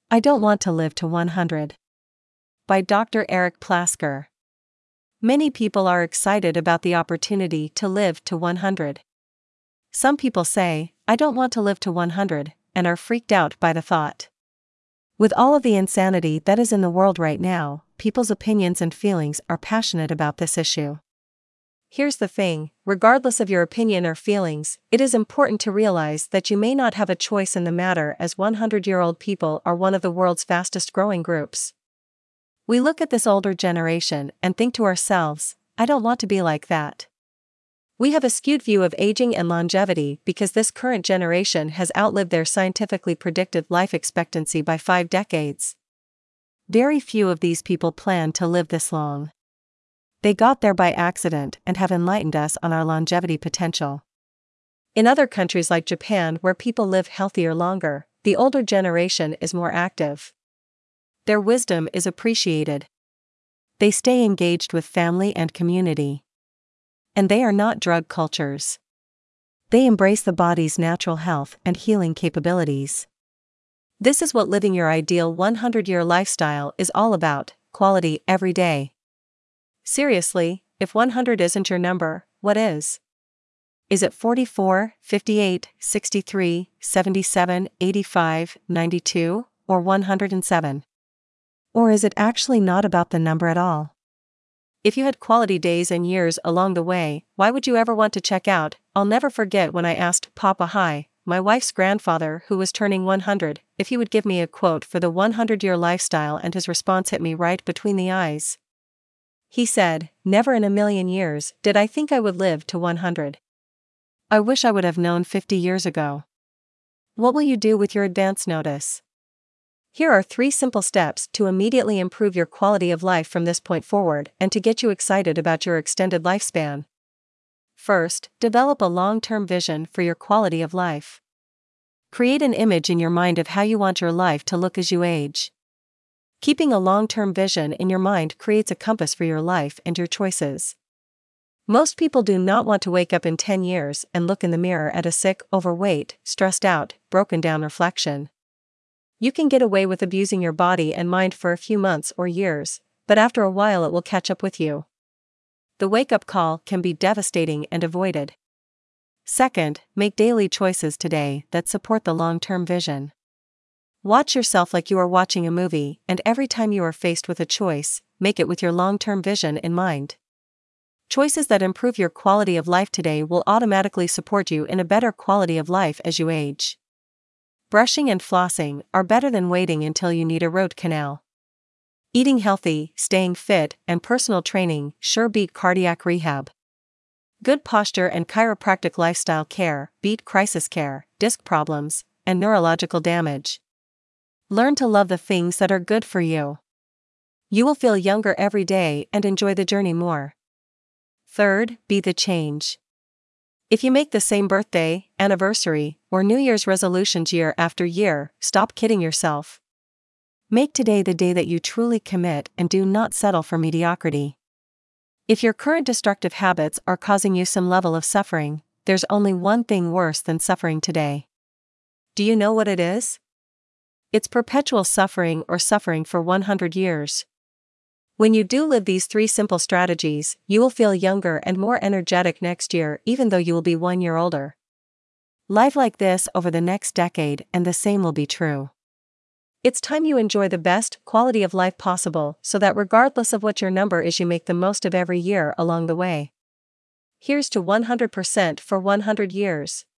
I Don't Want to Live to 100. By Dr. Eric Plasker. Many people are excited about the opportunity to live to 100. Some people say, I don't want to live to 100, and are freaked out by the thought. With all of the insanity that is in the world right now, people's opinions and feelings are passionate about this issue. Here's the thing, regardless of your opinion or feelings, it is important to realize that you may not have a choice in the matter, as 100-year-old people are one of the world's fastest growing groups. We look at this older generation and think to ourselves, I don't want to be like that. We have a skewed view of aging and longevity because this current generation has outlived their scientifically predicted life expectancy by 5 decades. Very few of these people plan to live this long. They got there by accident and have enlightened us on our longevity potential. In other countries like Japan, where people live healthier longer, the older generation is more active. Their wisdom is appreciated. They stay engaged with family and community. And they are not drug cultures. They embrace the body's natural health and healing capabilities. This is what living your ideal 100-year lifestyle is all about: quality every day. Seriously, if 100 isn't your number, what is? Is it 44, 58, 63, 77, 85, 92, or 107? Or is it actually not about the number at all? If you had quality days and years along the way, why would you ever want to check out? I'll never forget when I asked Papa Hi, my wife's grandfather who was turning 100, if he would give me a quote for the 100-year lifestyle, and his response hit me right between the eyes. He said, "Never in a million years did I think I would live to 100. I wish I would have known 50 years ago." What will you do with your advance notice? Here are 3 simple steps to immediately improve your quality of life from this point forward and to get you excited about your extended lifespan. First, develop a long-term vision for your quality of life. Create an image in your mind of how you want your life to look as you age. Keeping a long-term vision in your mind creates a compass for your life and your choices. Most people do not want to wake up in 10 years and look in the mirror at a sick, overweight, stressed out, broken down reflection. You can get away with abusing your body and mind for a few months or years, but after a while it will catch up with you. The wake-up call can be devastating and avoided. Second, make daily choices today that support the long-term vision. Watch yourself like you are watching a movie, and every time you are faced with a choice, make it with your long-term vision in mind. Choices that improve your quality of life today will automatically support you in a better quality of life as you age. Brushing and flossing are better than waiting until you need a root canal. Eating healthy, staying fit, and personal training sure beat cardiac rehab. Good posture and chiropractic lifestyle care beat crisis care, disc problems, and neurological damage. Learn to love the things that are good for you. You will feel younger every day and enjoy the journey more. Third, be the change. If you make the same birthday, anniversary, or New Year's resolutions year after year, stop kidding yourself. Make today the day that you truly commit and do not settle for mediocrity. If your current destructive habits are causing you some level of suffering, there's only one thing worse than suffering today. Do you know what it is? It's perpetual suffering or suffering for 100 years. When you do live these 3 simple strategies, you will feel younger and more energetic next year, even though you will be 1 year older. Live like this over the next decade and the same will be true. It's time you enjoy the best quality of life possible, so that regardless of what your number is, you make the most of every year along the way. Here's to 100% for 100 years.